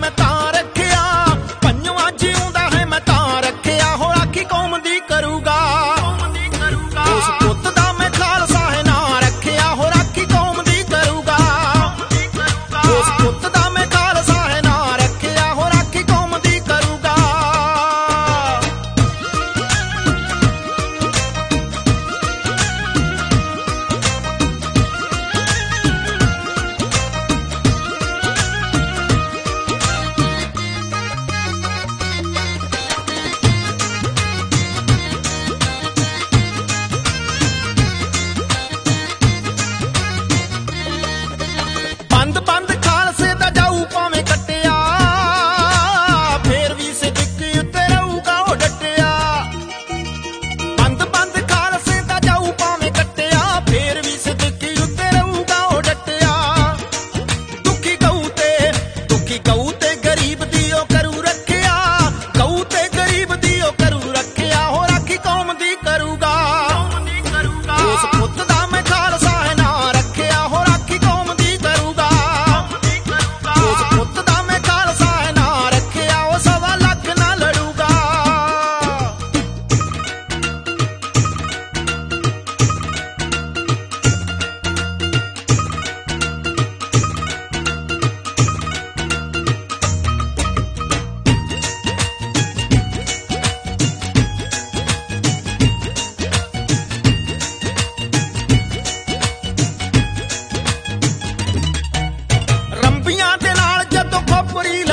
ਮੈਂ ਤਾਂ ਰੱਖਿਆ, ਪੰਜਵਾਂ ਜਿਉਂਦਾ ਹੈ ਮੈਂ ਤਾਂ ਰੱਖਿਆ, ਹੋ ਰਾਖੀ ਕੌਮ ਦੀ ਕਰੂਗਾ। ਉਸ ਪੁੱਤ ਦਾ ਮੈਂ ਖਾਲਸਾ ਹੈ ਨਾਂ ਰੱਖਿਆ, ਹੋ ਰਾਖੀ ਕੌਮ ਦੀ ਕਰੂਗਾ। ਉਸ ਪੁੱਤ ਦਾ ਮੈਂ ਖਾਲਸਾ ਹੈ ਨਾਂ ਰੱਖਿਆ, ਹੋ ਰਾਖੀ ਕੌਮ ਦੀ ਕਰੂਗਾ। ਬੰਦ ਬੰਦ ਖਾਲਸੇ ਦਾ ਜਾਊ ਭਾਵੇਂ ਕੱਟਿਆ, ਫੇਰ ਵੀ ਸਿੱਦਕ ਉੱਤੇ ਰਹੂਗਾ ਉਹ ਡਟਿਆ। ਬੰਦ ਬੰਦ ਖਾਲਸੇ ਦਾ ਜਾਊ ਭਾਵੇਂ ਕੱਟਿਆ, ਫੇਰ ਵੀ ਸਿੱਦਕ ਉੱਤੇ ਰਹੂਗਾ ਉਹ ਡਟਿਆ। ਦੁਖੀ ਗਊ ਤੇ ਗਰੀਬ ਦੀ ਉਹ ਕਰੂ ਰੱਖਿਆ, ਗਊ ਤੇ ਗਰੀਬ ਦੀ ਉਹ ਕਰੂ ਰੱਖਿਆ, ਹੋ ਰਾਖੀ ਕੌਮ ਦੀ ਕਰੂਗਾ। ਉਸ ਪੁੱਤ ਦਾ ਮੈਂ ਖਾਲਸਾ ਹੈ ਨਾਂ ਰੱਖਿਆ, ਹੋ ਰਾਖੀ ਕੌਮ ਦੀ ਕਰੂਗਾ। ਉਸ ਪੁੱਤ ਦਾ ਮੈਂ ਖਾਲਸਾ ਹੈ ਨਾਂ ਰੱਖਿਆ, ਉਹ 1.25 ਲੱਖ ਨਾਲ ਲੜੂਗਾ। ਰੰਬੀਆਂ ਦੇ ਨਾਲ ਜਦੋਂ ਖੋਪਰੀ